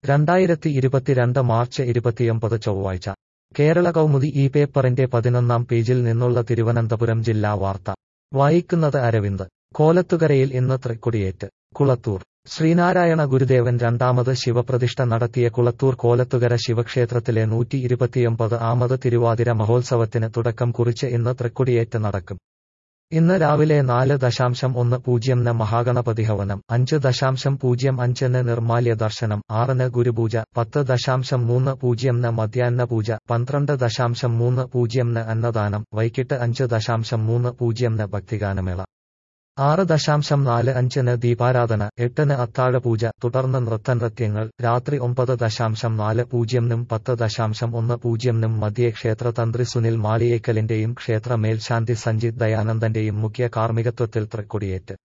2022 March 29 ചൊവ്വാഴ്ച കേരള കൗമുദി ഈ പേപ്പറിന്റെ 11-ാം പേജിൽ നിന്നുള്ള തിരുവനന്തപുരം ജില്ലാ വാർത്ത വായിക്കുന്നത് അരവിന്ദ്. കോലത്തുകരയിൽ ഇന്ന് തൃക്കൊടിയേറ്റ്. കുളത്തൂർ ശ്രീനാരായണ ഗുരുദേവൻ രണ്ടാമത് ശിവപ്രതിഷ്ഠ നടത്തിയ കുളത്തൂർ കോലത്തുകര ശിവക്ഷേത്രത്തിലെ 129-ാമത് തിരുവാതിര മഹോത്സവത്തിന് തുടക്കം കുറിച്ച് ഇന്ന് തൃക്കൊടിയേറ്റ് നടക്കും. ഇന്ന് രാവിലെ 4:10-ന് മഹാഗണപതി ഹവനം, 5:05-ന് നിർമ്മാല്യ ദർശനം, 6-ന് ഗുരുപൂജ, 10:30-ന് മധ്യാഹ്ന പൂജ, 12:30-ന് അന്നദാനം, വൈകിട്ട് 5:30-ന് ഭക്തിഗാനമേള, 6:45-ന് ദീപാരാധന, 8-ന് അത്താഴപൂജ, തുടർന്ന് നൃത്തനൃത്യങ്ങൾ, രാത്രി 9:40-നും 10:10-നും മധ്യേ ക്ഷേത്രതന്ത്രി സുനിൽ മാളിയേക്കലിന്റെയും ക്ഷേത്ര മേൽശാന്തി സഞ്ജിത് ദയാനന്ദന്റെയും മുഖ്യ കാർമ്മികത്വത്തിൽ തൃക്കൊടിയേറ്റ്.